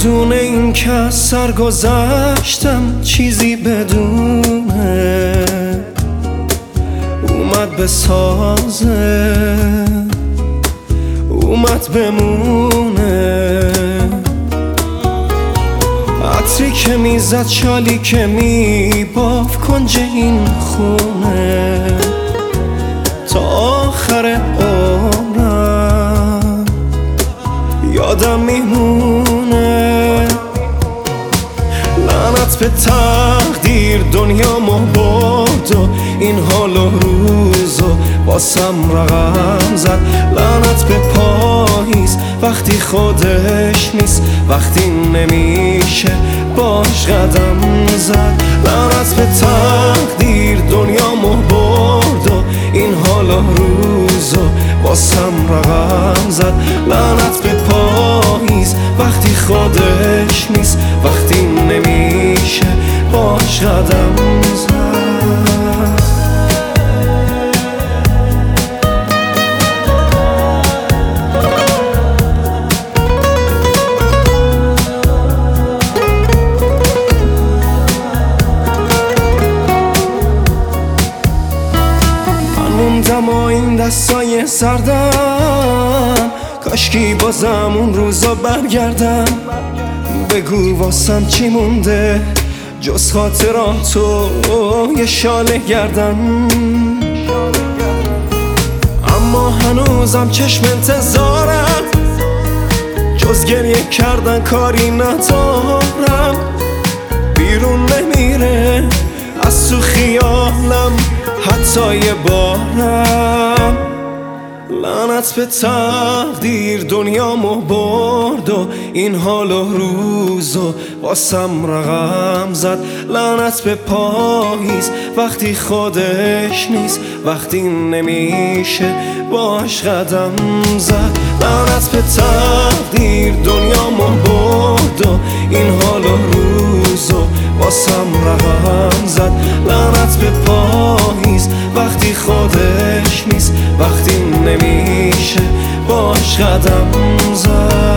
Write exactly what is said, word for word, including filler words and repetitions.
بدون این که از سر گذشتم چیزی بدونه اومد بسازه اومد بمونه عطری که میزد شالی که میباف کنج این خونه تا آخر عمرم یادم میمونه لعنت به تقدیر دنیامو برد و این حال و روزو واسم رقم زد لعنت به پاییز وقتی خودش نیست وقتی نمیشه باش قدم زد لعنت به تقدیر دنیامو برد و این حال و روزو واسم رقم زد لعنت به پاییز وقتی خودش نیست وقتی نمیشه باش قدم زد موندم و این دستای سردم کاشکی بازم اون روزا برگردم بگو واسم چی مونده جز خاطرات و یه شاله گردم اما هنوزم چشم انتظارم جز گریه کردن کاری ندارم بیرون نمیره از تو خیالم حتی یه بارم لعنت به تقدیر دنیامو برد و این حال و روزو واسم رقم زد لعنت به پاییز وقتی خودش نیست وقتی نمیشه باش قدم زد لعنت به تقدیر دنیامو برد و این حال و روزو واسم رقم زد لعنت به پاییز وقتی خودش نیست وقتی نمیشه باش قدم زد